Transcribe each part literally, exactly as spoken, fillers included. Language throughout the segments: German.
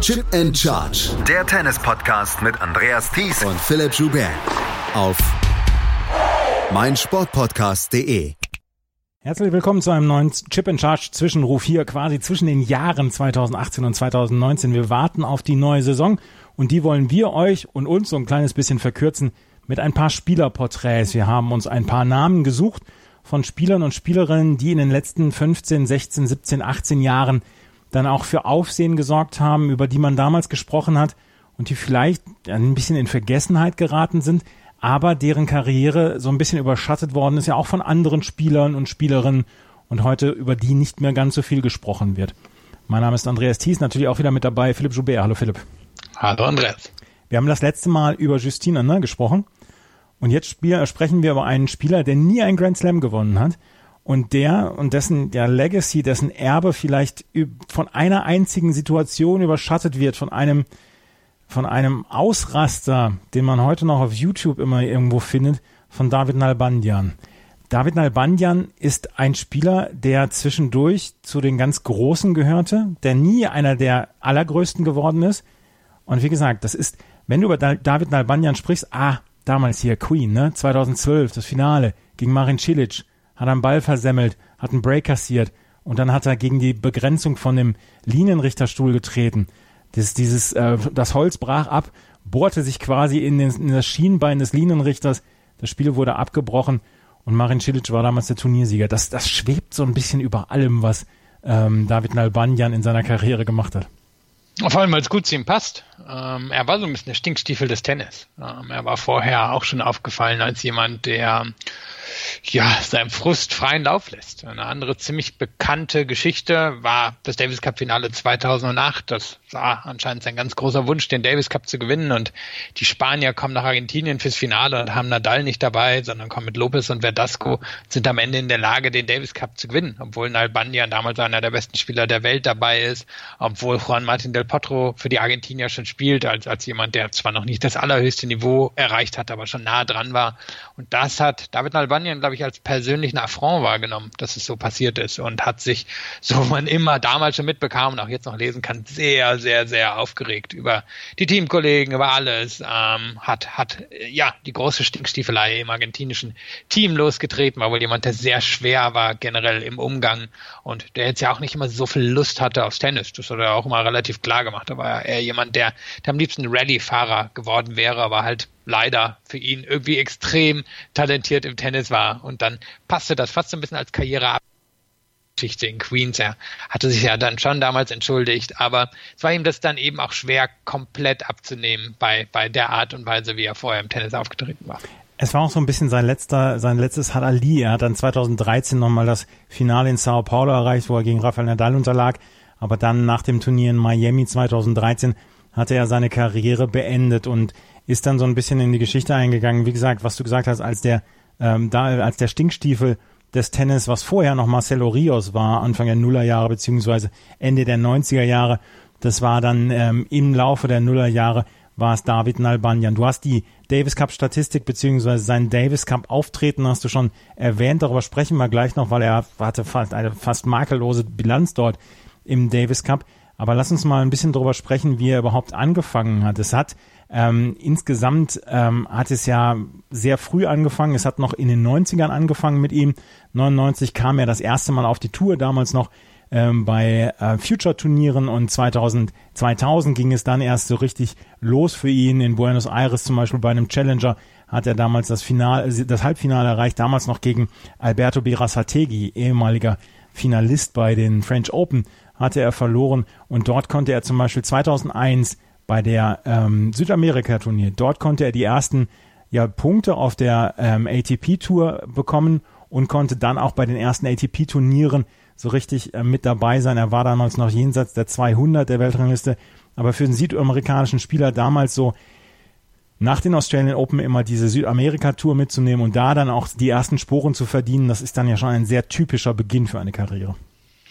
Chip and Charge. Der Tennis-Podcast mit Andreas Thies und Philipp Joubert auf meinsportpodcast punkt de. Herzlich willkommen zu einem neuen Chip and Charge Zwischenruf hier quasi zwischen den Jahren zweitausendachtzehn und zweitausendneunzehn. Wir warten auf die neue Saison und die wollen wir euch und uns so ein kleines bisschen verkürzen mit ein paar Spielerporträts. Wir haben uns ein paar Namen gesucht von Spielern und Spielerinnen, die in den letzten fünfzehn, sechzehn, siebzehn, achtzehn Jahren dann auch für Aufsehen gesorgt haben, über die man damals gesprochen hat und die vielleicht ein bisschen in Vergessenheit geraten sind, aber deren Karriere so ein bisschen überschattet worden ist, ja auch von anderen Spielern und Spielerinnen und heute über die nicht mehr ganz so viel gesprochen wird. Mein Name ist Andreas Thies, natürlich auch wieder mit dabei Philipp Joubert. Hallo Philipp. Hallo Andreas. Wir haben das letzte Mal über Justine Henin gesprochen und jetzt spiel, sprechen wir über einen Spieler, der nie einen Grand Slam gewonnen hat und der und dessen der Legacy, dessen Erbe vielleicht von einer einzigen Situation überschattet wird, von einem von einem Ausraster, den man heute noch auf YouTube immer irgendwo findet, von David Nalbandian. David Nalbandian ist ein Spieler, der zwischendurch zu den ganz Großen gehörte, der nie einer der Allergrößten geworden ist. Und wie gesagt, das ist, wenn du über David Nalbandian sprichst, ah, damals hier Queen, ne, zweitausendzwölf, das Finale gegen Marin Cilic, hat einen Ball versemmelt, hat einen Break kassiert und dann hat er gegen die Begrenzung von dem Linienrichterstuhl getreten. Das, dieses, äh, das Holz brach ab, bohrte sich quasi in, den, in das Schienbein des Linienrichters. Das Spiel wurde abgebrochen und Marin Cilic war damals der Turniersieger. Das, das schwebt so ein bisschen über allem, was ähm, David Nalbandian in seiner Karriere gemacht hat. Vor allem, weil es gut zu ihm passt. Ähm, er war so ein bisschen der Stinkstiefel des Tennis. Ähm, er war vorher auch schon aufgefallen als jemand, der ja seinem Frust freien Lauf lässt. Eine andere ziemlich bekannte Geschichte war das Davis Cup Finale zweitausendacht. Das war anscheinend sein ganz großer Wunsch, den Davis Cup zu gewinnen. Und die Spanier kommen nach Argentinien fürs Finale und haben Nadal nicht dabei, sondern kommen mit Lopez und Verdasco, sind am Ende in der Lage, den Davis Cup zu gewinnen. Obwohl Nalbandian damals einer der besten Spieler der Welt dabei ist, obwohl Juan Martín del Potro für die Argentinier schon spielt, als, als jemand, der zwar noch nicht das allerhöchste Niveau erreicht hat, aber schon nah dran war. Und das hat David Nalbandian, glaube ich, als persönlichen Affront wahrgenommen, dass es so passiert ist und hat sich, so man immer damals schon mitbekam und auch jetzt noch lesen kann, sehr, sehr, sehr aufgeregt über die Teamkollegen, über alles, ähm, hat, hat, ja, die große Stinkstiefelei im argentinischen Team losgetreten, war wohl jemand, der sehr schwer war generell im Umgang und der jetzt ja auch nicht immer so viel Lust hatte aufs Tennis. Das hat er auch immer relativ klar gemacht. Da war er jemand, der, der am liebsten Rallye-Fahrer geworden wäre, aber halt leider für ihn irgendwie extrem talentiert im Tennis war. Und dann passte das fast so ein bisschen als Karrieregeschichte in Queens. Er hatte sich ja dann schon damals entschuldigt, aber es war ihm das dann eben auch schwer, komplett abzunehmen bei, bei der Art und Weise, wie er vorher im Tennis aufgetreten war. Es war auch so ein bisschen sein letzter, sein letztes Halali. Er hat dann zweitausenddreizehn nochmal das Finale in Sao Paulo erreicht, wo er gegen Rafael Nadal unterlag. Aber dann nach dem Turnier in Miami zweitausenddreizehn hatte er seine Karriere beendet und ist dann so ein bisschen in die Geschichte eingegangen. Wie gesagt, was du gesagt hast, als der ähm, da als der Stinkstiefel des Tennis, was vorher noch Marcelo Rios war, Anfang der Nullerjahre beziehungsweise Ende der neunziger Jahre. Das war dann ähm, im Laufe der Nullerjahre war es David Nalbandian. Du hast die Davis Cup Statistik beziehungsweise sein Davis Cup Auftreten hast du schon erwähnt. Darüber sprechen wir gleich noch, weil er hatte fast eine fast makellose Bilanz dort im Davis Cup. Aber lass uns mal ein bisschen darüber sprechen, wie er überhaupt angefangen hat. Es hat ähm, insgesamt ähm, hat es ja sehr früh angefangen. Es hat noch in den neunzigern angefangen mit ihm. neunundneunzig kam er das erste Mal auf die Tour, damals noch ähm, bei äh, Future-Turnieren und zweitausend, zweitausend ging es dann erst so richtig los für ihn. In Buenos Aires zum Beispiel bei einem Challenger hat er damals das Finale, das Halbfinale erreicht, damals noch gegen Alberto Berasategui, ehemaliger Finalist bei den French Open, hatte er verloren und dort konnte er zum Beispiel zweitausendeins bei der ähm, Südamerika-Turnier, dort konnte er die ersten ja, Punkte auf der ähm, A T P-Tour bekommen und konnte dann auch bei den ersten A T P-Turnieren so richtig äh, mit dabei sein. Er war damals noch jenseits der zweihundert der Weltrangliste, aber für den südamerikanischen Spieler damals so nach den Australian Open immer diese Südamerika-Tour mitzunehmen und da dann auch die ersten Sporen zu verdienen, das ist dann ja schon ein sehr typischer Beginn für eine Karriere.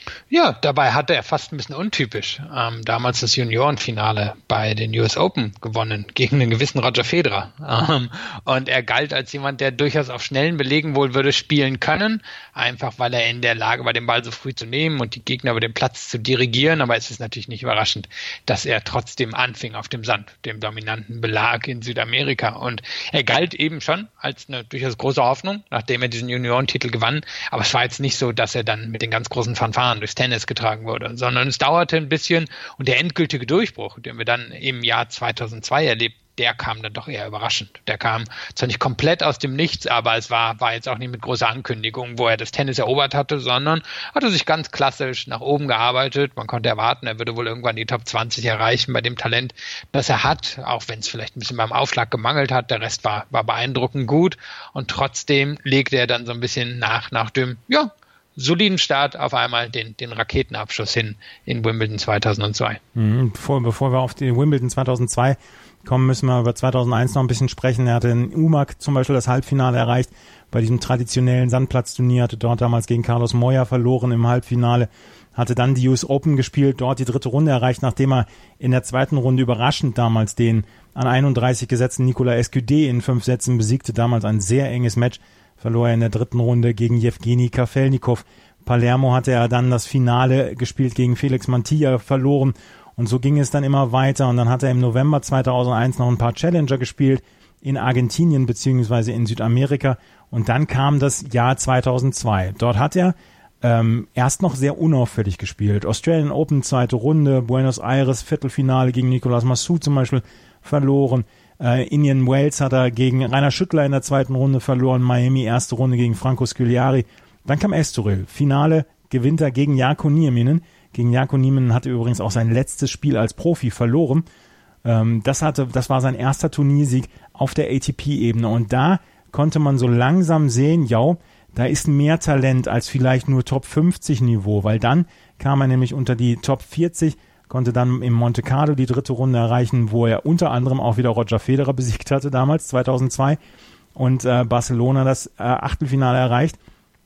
Ja, dabei hatte er fast ein bisschen untypisch ähm, damals das Juniorenfinale bei den U S Open gewonnen gegen einen gewissen Roger Federer. Ähm, und er galt als jemand, der durchaus auf schnellen Belegen wohl würde spielen können, einfach weil er in der Lage war, den Ball so früh zu nehmen und die Gegner über den Platz zu dirigieren. Aber es ist natürlich nicht überraschend, dass er trotzdem anfing auf dem Sand, dem dominanten Belag in Südamerika. Und er galt eben schon als eine durchaus große Hoffnung, nachdem er diesen Juniorentitel gewann. Aber es war jetzt nicht so, dass er dann mit den ganz großen Fanfaren durchs Tennis getragen wurde, sondern es dauerte ein bisschen und der endgültige Durchbruch, den wir dann im Jahr zweitausendzwei erlebt, der kam dann doch eher überraschend. Der kam zwar nicht komplett aus dem Nichts, aber es war, war jetzt auch nicht mit großer Ankündigung, wo er das Tennis erobert hatte, sondern hatte sich ganz klassisch nach oben gearbeitet. Man konnte erwarten, er würde wohl irgendwann die Top zwanzig erreichen bei dem Talent, das er hat, auch wenn es vielleicht ein bisschen beim Aufschlag gemangelt hat. Der Rest war, war beeindruckend gut und trotzdem legte er dann so ein bisschen nach, nach dem, ja, soliden Start auf einmal den, den Raketenabschuss hin in Wimbledon zweitausendzwei. Mhm, bevor, bevor wir auf die Wimbledon zweitausendzwei kommen, müssen wir über zweitausendeins noch ein bisschen sprechen. Er hatte in U M A C zum Beispiel das Halbfinale erreicht, bei diesem traditionellen Sandplatzturnier, hatte dort damals gegen Carlos Moya verloren im Halbfinale, hatte dann die U S Open gespielt, dort die dritte Runde erreicht, nachdem er in der zweiten Runde überraschend damals den an einunddreißig gesetzten Nicolas Escudé in fünf Sätzen besiegte, damals ein sehr enges Match, verlor er in der dritten Runde gegen Jewgeni Kafelnikov. Palermo hatte er dann das Finale gespielt gegen Felix Mantilla, verloren. Und so ging es dann immer weiter. Und dann hat er im November zweitausendeins noch ein paar Challenger gespielt in Argentinien beziehungsweise in Südamerika. Und dann kam das Jahr zweitausendzwei. Dort hat er ähm, erst noch sehr unauffällig gespielt. Australian Open, zweite Runde, Buenos Aires, Viertelfinale gegen Nicolas Massoud zum Beispiel verloren. Äh, Indian Wells hat er gegen Rainer Schüttler in der zweiten Runde verloren, Miami erste Runde gegen Franco Scugliari. Dann kam Estoril, Finale gewinnt er gegen Jarkko Nieminen. Gegen Jarkko Nieminen hatte übrigens auch sein letztes Spiel als Profi verloren. Ähm, das hatte, das war sein erster Turniersieg auf der A T P-Ebene und da konnte man so langsam sehen, ja, da ist mehr Talent als vielleicht nur Top fünfzig Niveau, weil dann kam er nämlich unter die Top vierzig, konnte dann im Monte Carlo die dritte Runde erreichen, wo er unter anderem auch wieder Roger Federer besiegt hatte, damals zweitausendzwei, und äh, Barcelona das äh, Achtelfinale erreicht.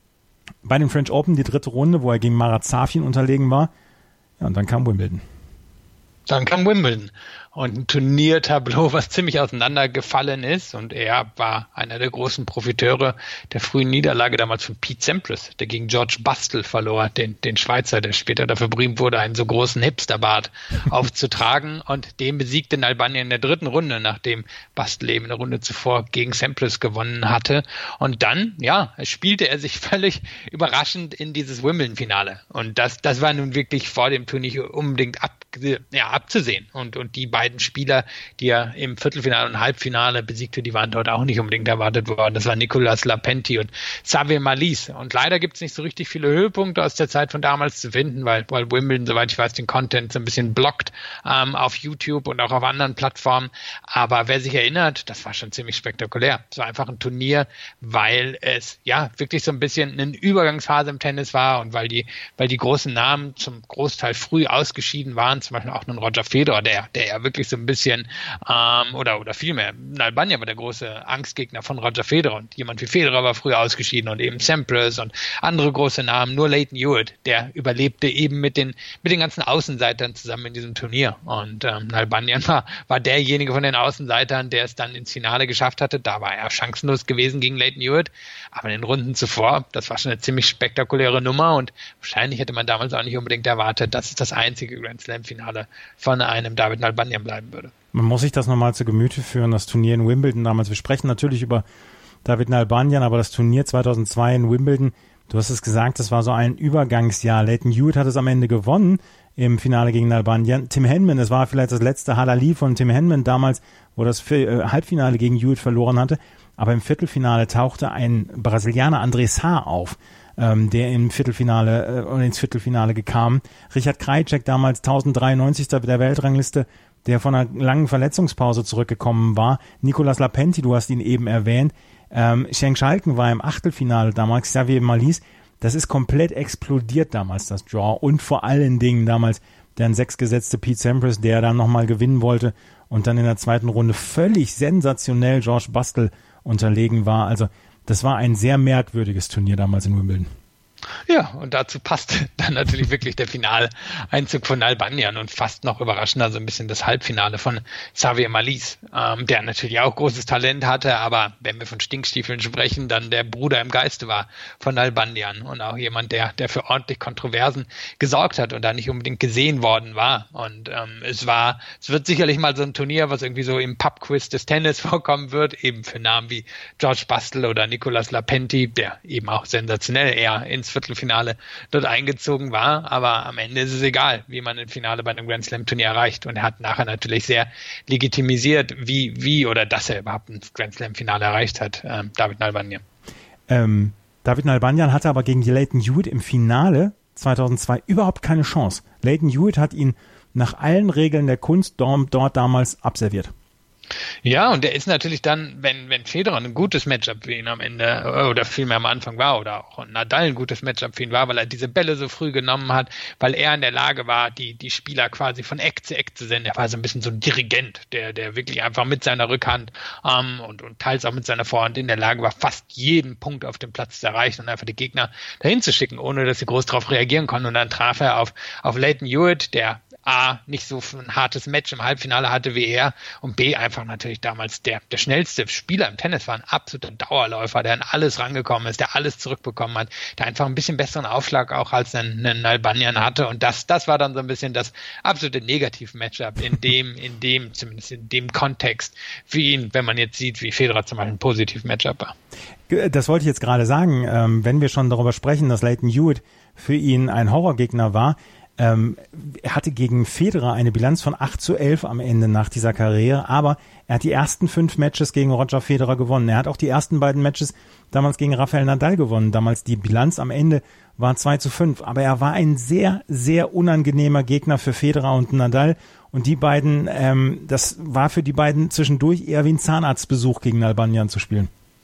Bei den French Open die dritte Runde, wo er gegen Marat Safin unterlegen war. Ja, und dann kam Wimbledon. Dann kam Wimbledon und ein Turniertableau, was ziemlich auseinandergefallen ist. Und er war einer der großen Profiteure der frühen Niederlage damals von Pete Sampras, der gegen George Bastel verlor, den, den Schweizer, der später dafür berühmt wurde, einen so großen Hipsterbart aufzutragen. Und den besiegte in Albanien in der dritten Runde, nachdem Bastel eben eine Runde zuvor gegen Sampras gewonnen hatte. Und dann, ja, spielte er sich völlig überraschend in dieses Wimbledon-Finale. Und das, das war nun wirklich vor dem Turnier unbedingt ab, ja, abzusehen. Und, und die beiden Spieler, die er im Viertelfinale und Halbfinale besiegte, die waren dort auch nicht unbedingt erwartet worden. Das waren Nicolas Lapenti und Xavier Malisse. Und leider gibt es nicht so richtig viele Höhepunkte aus der Zeit von damals zu finden, weil, weil Wimbledon, soweit ich weiß, den Content so ein bisschen blockt ähm, auf YouTube und auch auf anderen Plattformen. Aber wer sich erinnert, das war schon ziemlich spektakulär. Es war einfach ein Turnier, weil es ja wirklich so ein bisschen eine Übergangsphase im Tennis war und weil die, weil die großen Namen zum Großteil früh ausgeschieden waren, zum Beispiel auch ein Roger Federer, der, der ja wirklich so ein bisschen, ähm, oder, oder vielmehr, Nalbandian war der große Angstgegner von Roger Federer und jemand wie Federer war früher ausgeschieden und eben Sampras und andere große Namen, nur Lleyton Hewitt, der überlebte eben mit den, mit den ganzen Außenseitern zusammen in diesem Turnier und ähm, Nalbandian war, war derjenige von den Außenseitern, der es dann ins Finale geschafft hatte. Da war er chancenlos gewesen gegen Lleyton Hewitt, aber in den Runden zuvor, das war schon eine ziemlich spektakuläre Nummer und wahrscheinlich hätte man damals auch nicht unbedingt erwartet, dass es das einzige Grand Slam Finale von einem David Nalbandian bleiben würde. Man muss sich das nochmal zu Gemüte führen, das Turnier in Wimbledon damals. Wir sprechen natürlich über David Nalbandian, aber das Turnier zweitausendzwei in Wimbledon, du hast es gesagt, das war so ein Übergangsjahr. Lleyton Hewitt hat es am Ende gewonnen im Finale gegen Nalbandian. Tim Henman, das war vielleicht das letzte Halali von Tim Henman damals, wo das Halbfinale gegen Hewitt verloren hatte. Aber im Viertelfinale tauchte ein Brasilianer, André Sá, auf, ähm, der im Viertelfinale äh, ins Viertelfinale kam. Richard Krajicek, damals tausenddreiundneunzigster der Weltrangliste, der von einer langen Verletzungspause zurückgekommen war. Nicolas Lapenti, du hast ihn eben erwähnt. Ähm, Schenk Schalken war im Achtelfinale damals. Xavier Malisse, das ist komplett explodiert damals, das Draw. Und vor allen Dingen damals der an sechs gesetzte Pete Sampras, der dann nochmal gewinnen wollte und dann in der zweiten Runde völlig sensationell George Bastel unterlegen war. Also das war ein sehr merkwürdiges Turnier damals in Wimbledon. Ja, und dazu passt dann natürlich wirklich der Finaleinzug von Nalbandian und fast noch überraschender so ein bisschen das Halbfinale von Xavier Malisse, ähm, der natürlich auch großes Talent hatte, aber wenn wir von Stinkstiefeln sprechen, dann der Bruder im Geiste war von Nalbandian und auch jemand, der, der für ordentlich Kontroversen gesorgt hat und da nicht unbedingt gesehen worden war. Und ähm, es war, es wird sicherlich mal so ein Turnier, was irgendwie so im Pub-Quiz des Tennis vorkommen wird, eben für Namen wie George Bastel oder Nicolas Lapenti, der eben auch sensationell eher ins Viertelfinale dort eingezogen war. Aber am Ende ist es egal, wie man ein Finale bei einem Grand Slam Turnier erreicht. Und er hat nachher natürlich sehr legitimisiert, wie, wie oder dass er überhaupt ein Grand Slam Finale erreicht hat, ähm, David Nalbandian. Ähm, David Nalbandian hatte aber gegen Lleyton Hewitt im Finale zweitausendzwei überhaupt keine Chance. Lleyton Hewitt hat ihn nach allen Regeln der Kunst dort damals abserviert. Ja, und der ist natürlich dann, wenn, wenn Federer ein gutes Matchup für ihn am Ende oder vielmehr am Anfang war oder auch Nadal ein gutes Matchup für ihn war, weil er diese Bälle so früh genommen hat, weil er in der Lage war, die, die Spieler quasi von Eck zu Eck zu senden. Er war so ein bisschen so ein Dirigent, der, der wirklich einfach mit seiner Rückhand ähm, und, und teils auch mit seiner Vorhand in der Lage war, fast jeden Punkt auf dem Platz zu erreichen und einfach die Gegner dahin zu schicken, ohne dass sie groß darauf reagieren konnten. Und dann traf er auf, auf Lleyton Hewitt, der A, nicht so ein hartes Match im Halbfinale hatte wie er und B, einfach natürlich damals der, der schnellste Spieler im Tennis war, ein absoluter Dauerläufer, der an alles rangekommen ist, der alles zurückbekommen hat, der einfach ein bisschen besseren Aufschlag auch als ein, ein Nalbandian hatte und das, das war dann so ein bisschen das absolute Negativ-Matchup in dem, in dem, zumindest in dem Kontext für ihn, wenn man jetzt sieht, wie Federer zum Beispiel ein Positiv-Matchup war. Das wollte ich jetzt gerade sagen, ähm, wenn wir schon darüber sprechen, dass Lleyton Hewitt für ihn ein Horrorgegner war. Ähm, er hatte gegen Federer eine Bilanz von acht zu elf am Ende nach dieser Karriere, aber er hat die ersten fünf Matches gegen Roger Federer gewonnen. Er hat auch die ersten beiden Matches damals gegen Rafael Nadal gewonnen. Damals die Bilanz am Ende war zwei zu fünf, aber er war ein sehr, sehr unangenehmer Gegner für Federer und Nadal und die beiden, ähm, das war für die beiden zwischendurch eher wie ein Zahnarztbesuch gegen Nalbandian zu spielen.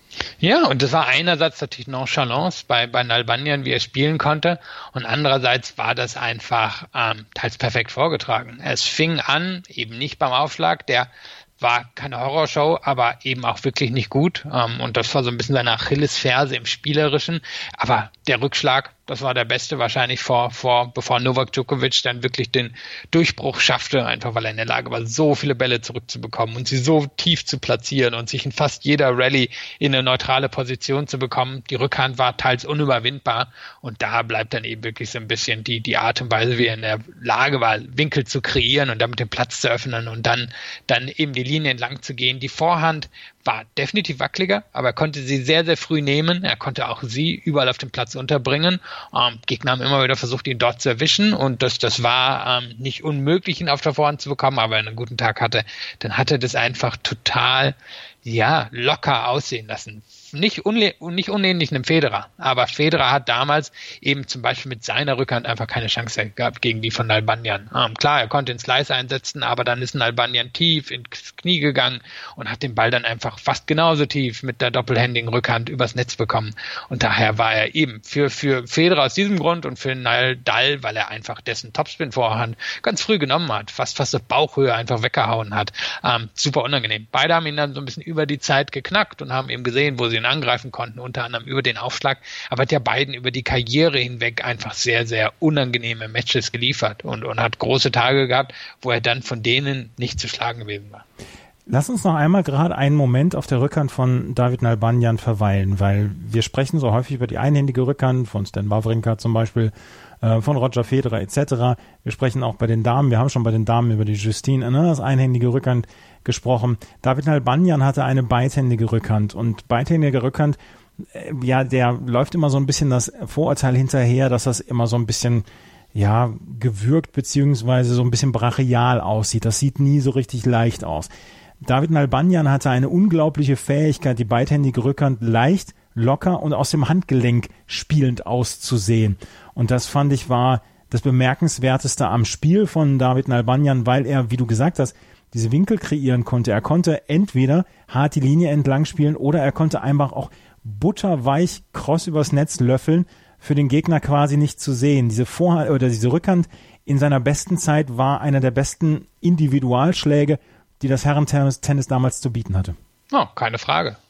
Ja, und das war einerseits natürlich Nonchalance bei, bei Nalbandian, wie er spielen konnte, und andererseits war das einfach ähm, teils perfekt vorgetragen. Es fing an, eben nicht beim Aufschlag, der war keine Horrorshow, aber eben auch wirklich nicht gut, ähm, und das war so ein bisschen seine Achillesferse im Spielerischen, aber der Rückschlag, das war der beste wahrscheinlich vor, vor, bevor Novak Djokovic dann wirklich den Durchbruch schaffte, einfach weil er in der Lage war, so viele Bälle zurückzubekommen und sie so tief zu platzieren und sich in fast jeder Rallye in eine neutrale Position zu bekommen. Die Rückhand war teils unüberwindbar und da bleibt dann eben wirklich so ein bisschen die, die Art und Weise, wie er in der Lage war, Winkel zu kreieren und damit den Platz zu öffnen und dann, dann eben die Linie entlang zu gehen. Die Vorhand war definitiv wackeliger, aber er konnte sie sehr, sehr früh nehmen. Er konnte auch sie überall auf dem Platz unterbringen. Ähm, Gegner haben immer wieder versucht, ihn dort zu erwischen und das, das war ähm, nicht unmöglich, ihn auf der Vorhand zu bekommen, aber wenn er einen guten Tag hatte, dann hat er das einfach total, ja, locker aussehen lassen. Nicht, unle- nicht unähnlich einem Federer, aber Federer hat damals eben zum Beispiel mit seiner Rückhand einfach keine Chance gehabt gegen die von Nalbandian. Ähm, klar, er konnte den Slice einsetzen, aber dann ist Nalbandian tief ins Knie gegangen und hat den Ball dann einfach fast genauso tief mit der doppelhändigen Rückhand übers Netz bekommen. Und daher war er eben für, für Federer aus diesem Grund und für Nadal, weil er einfach dessen Topspin-Vorhand ganz früh genommen hat, fast fast auf Bauchhöhe einfach weggehauen hat. Ähm, super unangenehm. Beide haben ihn dann so ein bisschen über die Zeit geknackt und haben eben gesehen, wo sie ihn angreifen konnten, unter anderem über den Aufschlag, aber hat ja beiden über die Karriere hinweg einfach sehr, sehr unangenehme Matches geliefert und, und hat große Tage gehabt, wo er dann von denen nicht zu schlagen gewesen war. Lass uns noch einmal gerade einen Moment auf der Rückhand von David Nalbandian verweilen, weil wir sprechen so häufig über die einhändige Rückhand von Stan Wawrinka zum Beispiel, äh, von Roger Federer et cetera. Wir sprechen auch bei den Damen, wir haben schon bei den Damen über die Justine, ne, das einhändige Rückhand gesprochen. David Nalbandian hatte eine beidhändige Rückhand und beidhändige Rückhand, äh, ja, der läuft immer so ein bisschen das Vorurteil hinterher, dass das immer so ein bisschen, ja, gewürgt beziehungsweise so ein bisschen brachial aussieht. Das sieht nie so richtig leicht aus. David Nalbandian hatte eine unglaubliche Fähigkeit, die beidhändige Rückhand leicht, locker und aus dem Handgelenk spielend auszusehen. Und das fand ich war das Bemerkenswerteste am Spiel von David Nalbandian, weil er, wie du gesagt hast, diese Winkel kreieren konnte. Er konnte entweder hart die Linie entlang spielen oder er konnte einfach auch butterweich Cross übers Netz löffeln, für den Gegner quasi nicht zu sehen. Diese Vorhand oder diese Rückhand in seiner besten Zeit war einer der besten Individualschläge, die das Herren-Tennis damals zu bieten hatte. Oh, keine Frage.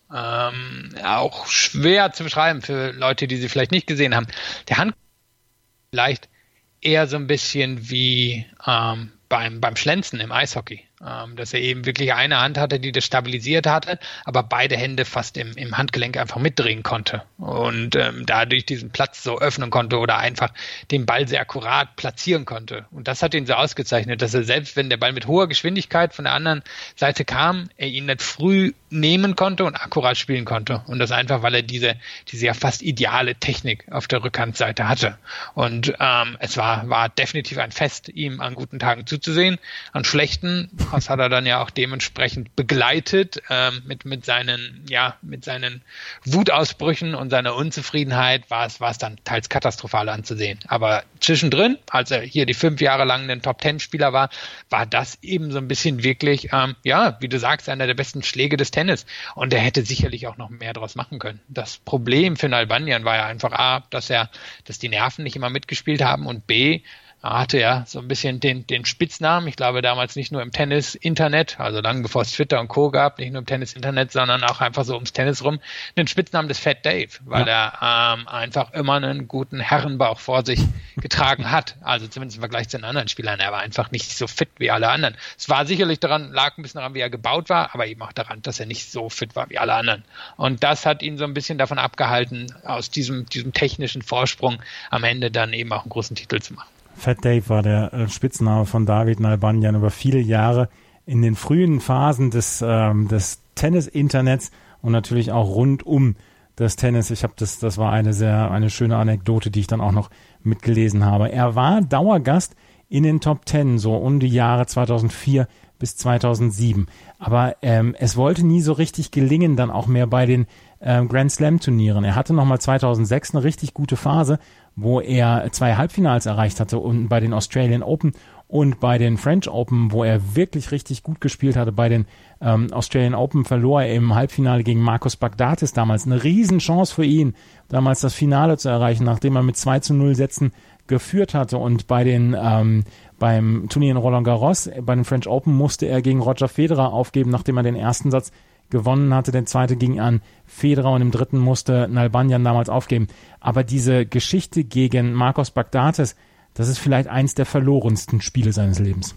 Ähm, auch schwer zu beschreiben für Leute, die sie vielleicht nicht gesehen haben. Der Hand vielleicht eher so ein bisschen wie ähm, beim, beim Schlenzen im Eishockey. Ähm, dass er eben wirklich eine Hand hatte, die das stabilisiert hatte, aber beide Hände fast im, im Handgelenk einfach mitdrehen konnte und ähm, dadurch diesen Platz so öffnen konnte oder einfach den Ball sehr akkurat platzieren konnte. Und das hat ihn so ausgezeichnet, dass er selbst, wenn der Ball mit hoher Geschwindigkeit von der anderen Seite kam, er ihn nicht früh nehmen konnte und akkurat spielen konnte. Und das einfach, weil er diese, diese ja fast ideale Technik auf der Rückhandseite hatte. Und ähm, es war, war definitiv ein Fest, ihm an guten Tagen zuzusehen. An schlechten, das hat er dann ja auch dementsprechend begleitet ähm, mit, mit seinen, ja, mit seinen Wutausbrüchen und seiner Unzufriedenheit war es, war es dann teils katastrophal anzusehen. Aber zwischendrin, als er hier die fünf Jahre lang ein Top-Ten-Spieler war, war das eben so ein bisschen wirklich, ähm, ja, wie du sagst, einer der besten Schläge des Tennis. Und er hätte sicherlich auch noch mehr draus machen können. Das Problem für Nalbandian war ja einfach A, dass er, dass die Nerven nicht immer mitgespielt haben und B, er hatte ja so ein bisschen den, den Spitznamen, ich glaube damals nicht nur im Tennis-Internet, also lange bevor es Twitter und Co. gab, nicht nur im Tennis-Internet, sondern auch einfach so ums Tennis rum, den Spitznamen des Fat Dave, weil ja. er ähm, einfach immer einen guten Herrenbauch vor sich getragen hat, also zumindest im Vergleich zu den anderen Spielern, er war einfach nicht so fit wie alle anderen. Es war sicherlich daran, lag ein bisschen daran, wie er gebaut war, aber eben auch daran, dass er nicht so fit war wie alle anderen. Und das hat ihn so ein bisschen davon abgehalten, aus diesem, diesem technischen Vorsprung am Ende dann eben auch einen großen Titel zu machen. Fat Dave war der äh, Spitzname von David Nalbandian über viele Jahre in den frühen Phasen des, ähm, des Tennis-Internets und natürlich auch rund um das Tennis. Ich habe das, das war eine sehr, eine schöne Anekdote, die ich dann auch noch mitgelesen habe. Er war Dauergast in den Top Ten, so um die Jahre zweitausendvier bis zweitausendsieben. Aber ähm, es wollte nie so richtig gelingen, dann auch mehr bei den ähm, Grand Slam Turnieren. Er hatte nochmal zweitausendsechs eine richtig gute Phase, wo er zwei Halbfinals erreicht hatte und bei den Australian Open und bei den French Open, wo er wirklich richtig gut gespielt hatte. Bei den ähm, Australian Open verlor er im Halbfinale gegen Marcos Baghdatis damals. Eine Riesenchance für ihn, damals das Finale zu erreichen, nachdem er mit zwei zu null Sätzen geführt hatte. Und bei den ähm, beim Turnier in Roland Garros, bei den French Open, musste er gegen Roger Federer aufgeben, nachdem er den ersten Satz gewonnen hatte. Der zweite ging an Federer und im dritten musste Nalbandian damals aufgeben. Aber diese Geschichte gegen Marcos Baghdatis, das ist vielleicht eins der verlorensten Spiele seines Lebens.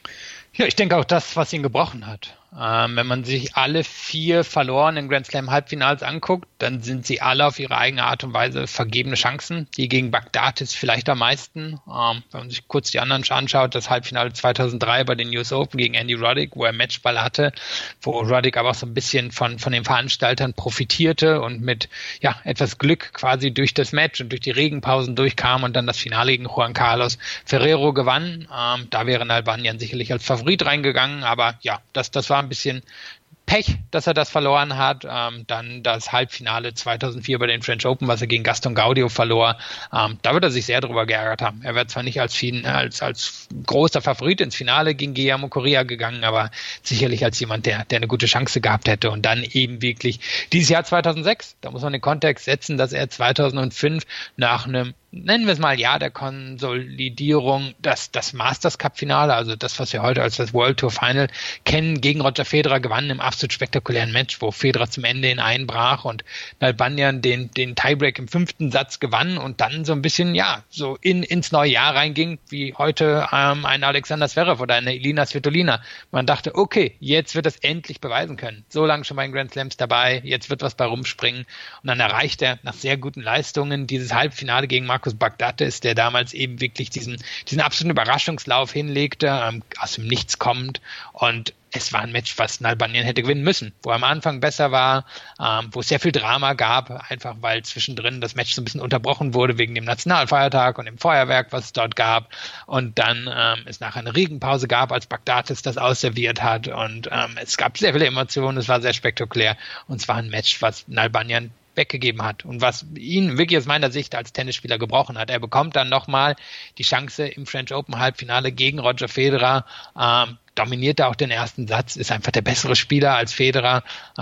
Ja, ich denke auch das, was ihn gebrochen hat. Ähm, wenn man sich alle vier verlorenen Grand Slam Halbfinals anguckt, dann sind sie alle auf ihre eigene Art und Weise vergebene Chancen. Die gegen Baghdatis vielleicht am meisten. Ähm, wenn man sich kurz die anderen anschaut, das Halbfinale zweitausenddrei bei den U S Open gegen Andy Roddick, wo er Matchball hatte, wo Roddick aber auch so ein bisschen von, von den Veranstaltern profitierte und mit, ja, etwas Glück quasi durch das Match und durch die Regenpausen durchkam und dann das Finale gegen Juan Carlos Ferrero gewann. Ähm, da wäre Nalbandian sicherlich als Favorit reingegangen, aber ja, das, das war ein bisschen Pech, dass er das verloren hat. Ähm, dann das Halbfinale zweitausendvier bei den French Open, was er gegen Gaston Gaudio verlor. Ähm, da wird er sich sehr drüber geärgert haben. Er wäre zwar nicht als, als, als großer Favorit ins Finale gegen Guillermo Correa gegangen, aber sicherlich als jemand, der, der eine gute Chance gehabt hätte. Und dann eben wirklich dieses Jahr zweitausendsechs, da muss man den Kontext setzen, dass er zweitausendfünf nach einem, nennen wir es mal, ja, der Konsolidierung, das, das Masters Cup Finale, also das, was wir heute als das World Tour Final kennen, gegen Roger Federer gewann im absolut spektakulären Match, wo Federer zum Ende hin einbrach und Nalbandian den, den Tiebreak im fünften Satz gewann und dann so ein bisschen, ja, so in, ins neue Jahr reinging, wie heute ähm, ein Alexander Zverev oder eine Elina Svitolina. Man dachte, okay, jetzt wird er es endlich beweisen können. So lange schon bei den Grand Slams dabei, jetzt wird was bei rumspringen. Und dann erreicht er nach sehr guten Leistungen dieses Halbfinale gegen Marcos Baghdatis, der damals eben wirklich diesen, diesen absoluten Überraschungslauf hinlegte, ähm, aus dem Nichts kommt. Und es war ein Match, was Nalbandian hätte gewinnen müssen, wo er am Anfang besser war, ähm, wo es sehr viel Drama gab, einfach weil zwischendrin das Match so ein bisschen unterbrochen wurde wegen dem Nationalfeiertag und dem Feuerwerk, was es dort gab. Und dann ähm, es nachher eine Regenpause gab, als Baghdatis das ausserviert hat. Und ähm, es gab sehr viele Emotionen, es war sehr spektakulär. Und es war ein Match, was Nalbandian weggegeben hat und was ihn wirklich aus meiner Sicht als Tennisspieler gebrochen hat. Er bekommt dann nochmal die Chance im French Open Halbfinale gegen Roger Federer, ähm, dominiert er auch den ersten Satz, ist einfach der bessere Spieler als Federer. Ähm,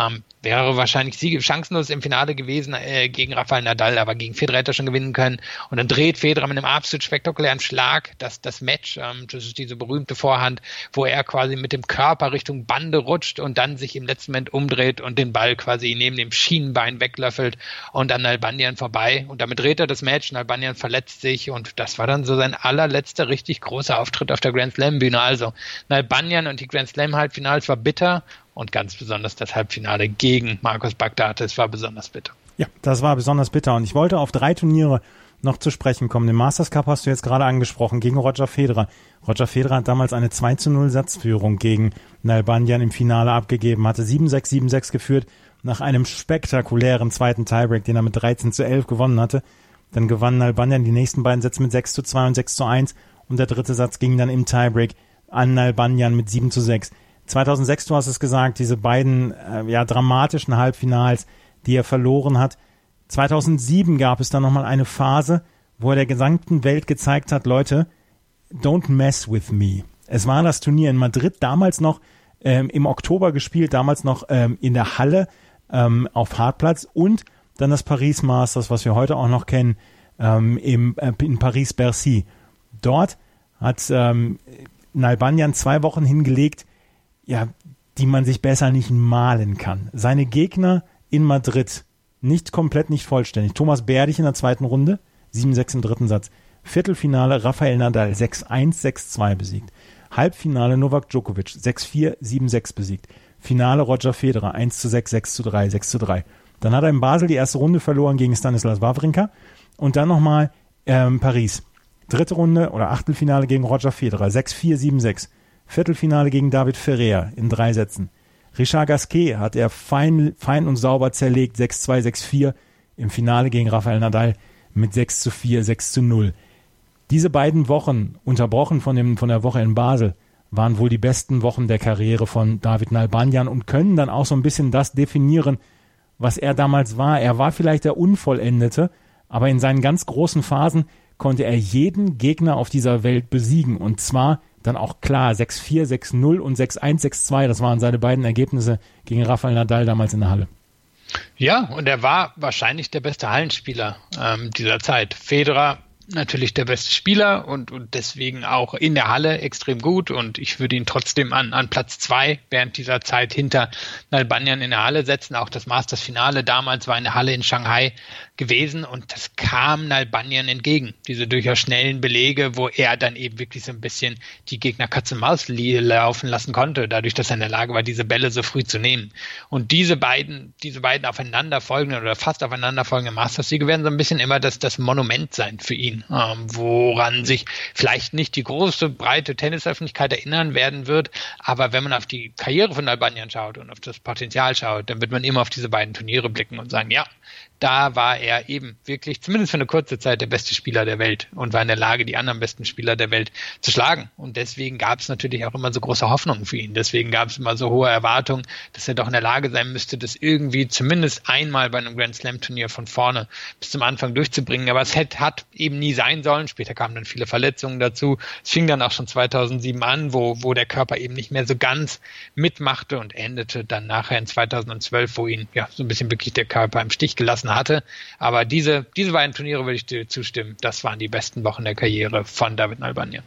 wäre wahrscheinlich siege, chancenlos im Finale gewesen äh, gegen Rafael Nadal, aber gegen Federer hätte er schon gewinnen können. Und dann dreht Federer mit einem absolut spektakulären Schlag das, das Match. Ähm, das ist diese berühmte Vorhand, wo er quasi mit dem Körper Richtung Bande rutscht und dann sich im letzten Moment umdreht und den Ball quasi neben dem Schienenbein weglöffelt und an Nalbandian vorbei. Und damit dreht er das Match. Nalbandian verletzt sich und das war dann so sein allerletzter richtig großer Auftritt auf der Grand Slam Bühne. Also Nalbandian und die Grand Slam Halbfinals war bitter und ganz besonders das Halbfinale gegen Marcos Baghdatis war besonders bitter. Ja, das war besonders bitter und ich wollte auf drei Turniere noch zu sprechen kommen. Den Masters Cup hast du jetzt gerade angesprochen, gegen Roger Federer. Roger Federer hat damals eine zwei zu null Satzführung gegen Nalbandian im Finale abgegeben, hatte sieben sechs, sieben sechs geführt nach einem spektakulären zweiten Tiebreak, den er mit dreizehn zu elf gewonnen hatte. Dann gewann Nalbandian die nächsten beiden Sätze mit sechs zu zwei und sechs zu eins und der dritte Satz ging dann im Tiebreak an Nalbandian mit sieben zu sechs. zweitausendsechs, du hast es gesagt, diese beiden äh, ja dramatischen Halbfinals, die er verloren hat. zweitausendsieben gab es dann nochmal eine Phase, wo er der gesamten Welt gezeigt hat, Leute, don't mess with me. Es war das Turnier in Madrid, damals noch ähm, im Oktober gespielt, damals noch ähm, in der Halle ähm, auf Hartplatz und dann das Paris Masters, was wir heute auch noch kennen, ähm, im, äh, in Paris-Bercy. Dort hat ähm, Nalbandian zwei Wochen hingelegt, ja, die man sich besser nicht malen kann. Seine Gegner in Madrid, nicht komplett, nicht vollständig. Thomas Berdych in der zweiten Runde, sieben sechs im dritten Satz. Viertelfinale Rafael Nadal, sechs eins, sechs zwei besiegt. Halbfinale Novak Djokovic, sechs vier, sieben sechs besiegt. Finale Roger Federer, eins zu sechs, sechs zu drei, sechs zu drei. Dann hat er in Basel die erste Runde verloren gegen Stanislas Wawrinka und dann nochmal ähm, Paris. Dritte Runde oder Achtelfinale gegen Roger Federer, sechs vier, sieben sechs. Viertelfinale gegen David Ferrer in drei Sätzen. Richard Gasquet hat er fein, fein und sauber zerlegt, sechs zwei, sechs vier. Im Finale gegen Rafael Nadal mit sechs zu vier, sechs zu null. Diese beiden Wochen, unterbrochen von, dem, von der Woche in Basel, waren wohl die besten Wochen der Karriere von David Nalbandian und können dann auch so ein bisschen das definieren, was er damals war. Er war vielleicht der Unvollendete, aber in seinen ganz großen Phasen konnte er jeden Gegner auf dieser Welt besiegen. Und zwar dann auch klar sechs vier, sechs null und sechs eins, sechs zwei. Das waren seine beiden Ergebnisse gegen Rafael Nadal damals in der Halle. Ja, und er war wahrscheinlich der beste Hallenspieler ähm, dieser Zeit. Federer natürlich der beste Spieler und, und deswegen auch in der Halle extrem gut und ich würde ihn trotzdem an, an Platz zwei während dieser Zeit hinter Nalbandian in der Halle setzen. Auch das Masters-Finale damals war in der Halle in Shanghai gewesen und das kam Nalbandian entgegen. Diese durchaus schnellen Belege, wo er dann eben wirklich so ein bisschen die Gegner Katz-und-Maus laufen lassen konnte, dadurch, dass er in der Lage war, diese Bälle so früh zu nehmen. Und diese beiden, diese beiden aufeinanderfolgenden oder fast aufeinanderfolgenden Masters-Siege werden so ein bisschen immer das, das Monument sein für ihn. Ähm, woran sich vielleicht nicht die große, breite Tennisöffentlichkeit erinnern werden wird, aber wenn man auf die Karriere von Nalbandian schaut und auf das Potenzial schaut, dann wird man immer auf diese beiden Turniere blicken und sagen, ja, da war er eben wirklich, zumindest für eine kurze Zeit, der beste Spieler der Welt und war in der Lage, die anderen besten Spieler der Welt zu schlagen. Und deswegen gab es natürlich auch immer so große Hoffnungen für ihn. Deswegen gab es immer so hohe Erwartungen, dass er doch in der Lage sein müsste, das irgendwie zumindest einmal bei einem Grand Slam Turnier von vorne bis zum Anfang durchzubringen. Aber es hat, hat eben nie sein sollen. Später kamen dann viele Verletzungen dazu. Es fing dann auch schon zweitausendsieben an, wo, wo der Körper eben nicht mehr so ganz mitmachte und endete dann nachher in zweitausendzwölf, wo ihn ja so ein bisschen wirklich der Körper im Stich gelassen hatte. Aber diese, diese beiden Turniere würde ich dir zustimmen. Das waren die besten Wochen der Karriere von David Nalbandian.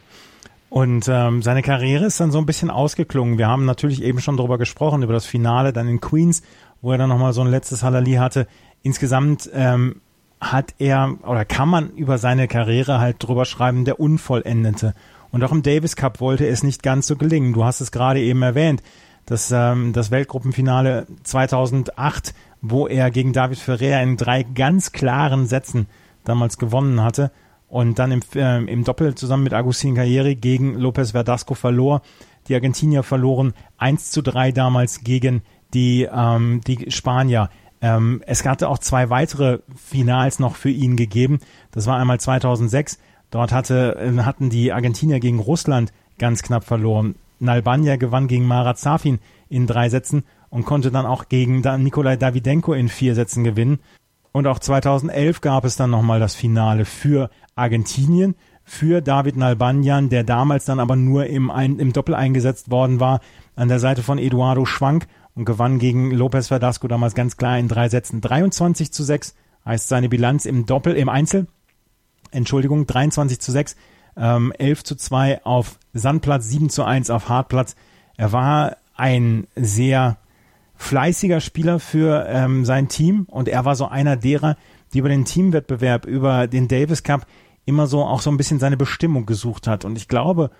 Und ähm, seine Karriere ist dann so ein bisschen ausgeklungen. Wir haben natürlich eben schon darüber gesprochen, über das Finale dann in Queens, wo er dann nochmal so ein letztes Halali hatte. Insgesamt ähm, hat er, oder kann man über seine Karriere halt drüber schreiben, der Unvollendete. Und auch im Davis Cup wollte es nicht ganz so gelingen. Du hast es gerade eben erwähnt, dass ähm, das Weltgruppenfinale zweitausendacht, wo er gegen David Ferrer in drei ganz klaren Sätzen damals gewonnen hatte und dann im, äh, im Doppel zusammen mit Agustin Calleri gegen Lopez Verdasco verlor. Die Argentinier verloren eins zu drei damals gegen die, ähm, die Spanier. Ähm, es hatte auch zwei weitere Finals noch für ihn gegeben. Das war einmal zweitausendsechs. Dort hatte, äh, hatten die Argentinier gegen Russland ganz knapp verloren. Nalbandian gewann gegen Marat Safin in drei Sätzen und konnte dann auch gegen Nikolai Davydenko in vier Sätzen gewinnen. Und auch zweitausendelf gab es dann nochmal das Finale für Argentinien, für David Nalbandian, der damals dann aber nur im, ein, im Doppel eingesetzt worden war, an der Seite von Eduardo Schwank. und gewann gegen Lopez Verdasco damals ganz klar in drei Sätzen. dreiundzwanzig zu sechs heißt seine Bilanz im Doppel, im Einzel. Entschuldigung, dreiundzwanzig zu sechs, ähm, elf zu zwei auf Sandplatz, sieben zu eins auf Hartplatz. Er war ein sehr fleißiger Spieler für ähm, sein Team und er war so einer derer, die über den Teamwettbewerb, über den Davis Cup immer so auch so ein bisschen seine Bestimmung gesucht hat. Und ich glaube,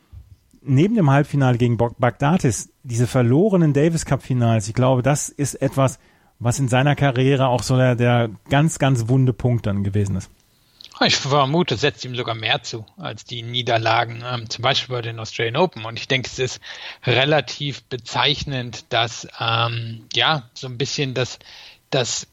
neben dem Halbfinale gegen Baghdatis, diese verlorenen Davis Cup Finals, ich glaube, das ist etwas, was in seiner Karriere auch so der, der ganz, ganz wunde Punkt dann gewesen ist. Ich vermute, es setzt ihm sogar mehr zu als die Niederlagen, ähm, zum Beispiel bei den Australian Open. Und ich denke, es ist relativ bezeichnend, dass ähm, ja so ein bisschen das, das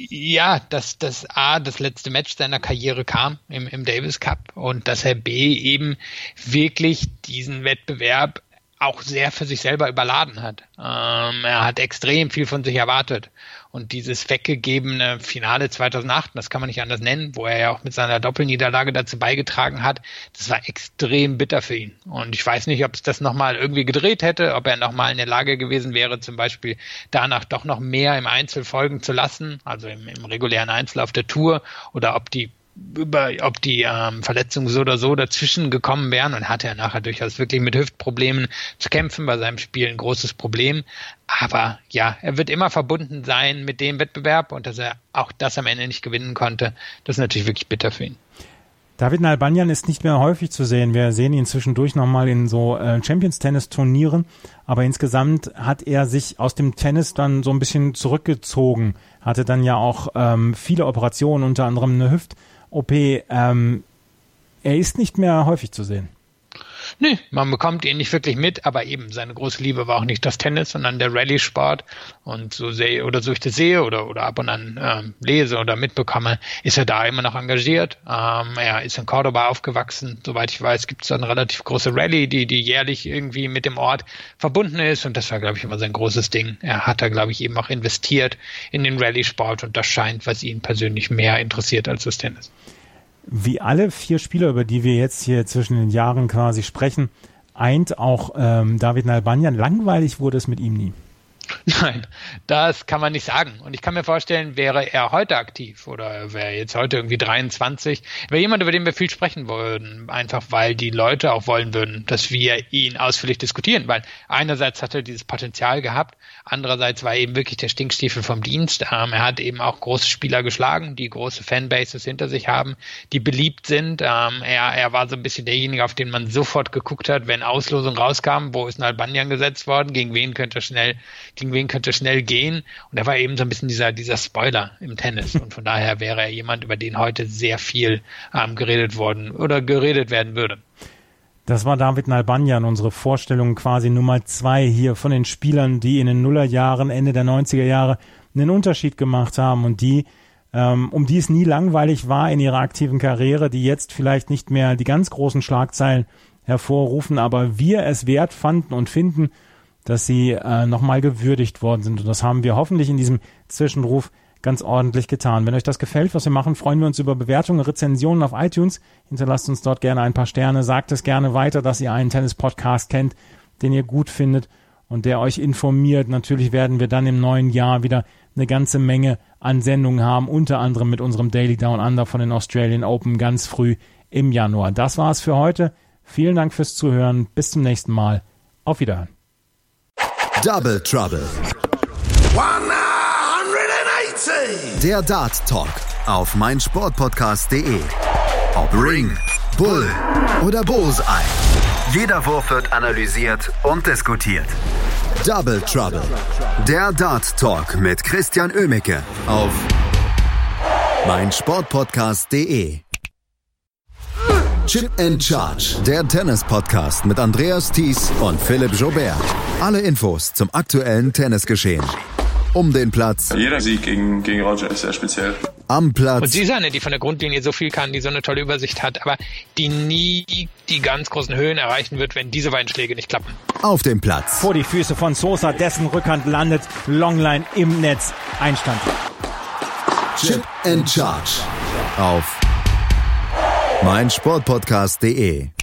ja, dass das A, das letzte Match seiner Karriere kam im, im Davis Cup und dass er B, eben wirklich diesen Wettbewerb auch sehr für sich selber überladen hat. Ähm, er hat extrem viel von sich erwartet. Und dieses weggegebene Finale zweitausendacht, das kann man nicht anders nennen, wo er ja auch mit seiner Doppelniederlage dazu beigetragen hat, das war extrem bitter für ihn. Und ich weiß nicht, ob es das nochmal irgendwie gedreht hätte, ob er nochmal in der Lage gewesen wäre, zum Beispiel danach doch noch mehr im Einzel folgen zu lassen, also im, im regulären Einzel auf der Tour, oder ob die über, ob die ähm, Verletzungen so oder so dazwischen gekommen wären, und hatte er nachher durchaus wirklich mit Hüftproblemen zu kämpfen, bei seinem Spiel ein großes Problem. Aber ja, er wird immer verbunden sein mit dem Wettbewerb, und dass er auch das am Ende nicht gewinnen konnte, das ist natürlich wirklich bitter für ihn. David Nalbandian ist nicht mehr häufig zu sehen. Wir sehen ihn zwischendurch nochmal in so äh, Champions-Tennis-Turnieren, aber insgesamt hat er sich aus dem Tennis dann so ein bisschen zurückgezogen, hatte dann ja auch ähm, viele Operationen, unter anderem eine Hüft-O P. Ähm, er ist nicht mehr häufig zu sehen. Nee, man bekommt ihn nicht wirklich mit, aber eben seine große Liebe war auch nicht das Tennis, sondern der Rallye-Sport. Und so sehe oder so ich das sehe oder oder ab und an ähm, lese oder mitbekomme, ist er da immer noch engagiert. Ähm, er ist in Cordoba aufgewachsen. Soweit ich weiß, gibt es da eine relativ große Rallye, die die jährlich irgendwie mit dem Ort verbunden ist. Und das war, glaube ich, immer sein großes Ding. Er hat da, glaube ich, eben auch investiert in den Rallye-Sport, und das scheint, was ihn persönlich mehr interessiert als das Tennis. Wie alle vier Spieler, über die wir jetzt hier zwischen den Jahren quasi sprechen, eint auch ähm, David Nalbandian. Langweilig wurde es mit ihm nie. Nein, das kann man nicht sagen. Und ich kann mir vorstellen, wäre er heute aktiv oder wäre jetzt heute irgendwie dreiundzwanzig, wäre jemand, über den wir viel sprechen würden, einfach weil die Leute auch wollen würden, dass wir ihn ausführlich diskutieren, weil einerseits hat er dieses Potenzial gehabt, andererseits war er eben wirklich der Stinkstiefel vom Dienst. Ähm, er hat eben auch große Spieler geschlagen, die große Fanbases hinter sich haben, die beliebt sind. Ähm, er, er war so ein bisschen derjenige, auf den man sofort geguckt hat, wenn Auslosung rauskam, wo ist Nalbandian gesetzt worden, gegen wen könnte er schnell gegen wen könnte schnell gehen, und er war eben so ein bisschen dieser dieser Spoiler im Tennis, und von daher wäre er jemand, über den heute sehr viel ähm, geredet worden oder geredet werden würde. Das war David Nalbandian, unsere Vorstellung quasi Nummer zwei hier von den Spielern, die in den Nullerjahren, Ende der neunziger Jahre einen Unterschied gemacht haben und die, ähm, um die es nie langweilig war in ihrer aktiven Karriere, die jetzt vielleicht nicht mehr die ganz großen Schlagzeilen hervorrufen, aber wir es wert fanden und finden, dass sie äh, nochmal gewürdigt worden sind. Und das haben wir hoffentlich in diesem Zwischenruf ganz ordentlich getan. Wenn euch das gefällt, was wir machen, freuen wir uns über Bewertungen, Rezensionen auf iTunes. Hinterlasst uns dort gerne ein paar Sterne. Sagt es gerne weiter, dass ihr einen Tennis-Podcast kennt, den ihr gut findet und der euch informiert. Natürlich werden wir dann im neuen Jahr wieder eine ganze Menge an Sendungen haben, unter anderem mit unserem Daily Down Under von den Australian Open ganz früh im Januar. Das war's für heute. Vielen Dank fürs Zuhören. Bis zum nächsten Mal. Auf Wiederhören. Double Trouble. hundertachtzig. Der Dart Talk auf meinsportpodcast punkt de. Ob Ring, Bull oder Bullseye. Jeder Wurf wird analysiert und diskutiert. Double Trouble. Der Dart Talk mit Christian Oemicke auf meinsportpodcast punkt de. Chip and Charge, der Tennis-Podcast mit Andreas Thies und Philipp Joubert. Alle Infos zum aktuellen Tennisgeschehen. Um den Platz. Jeder Sieg gegen, gegen Roger ist sehr speziell. Am Platz. Und sie ist eine, die von der Grundlinie so viel kann, die so eine tolle Übersicht hat, aber die nie die ganz großen Höhen erreichen wird, wenn diese beiden Schläge nicht klappen. Auf dem Platz. Vor die Füße von Sosa, dessen Rückhand landet, Longline im Netz, Einstand. Chip and Charge auf meinsportpodcast punkt de.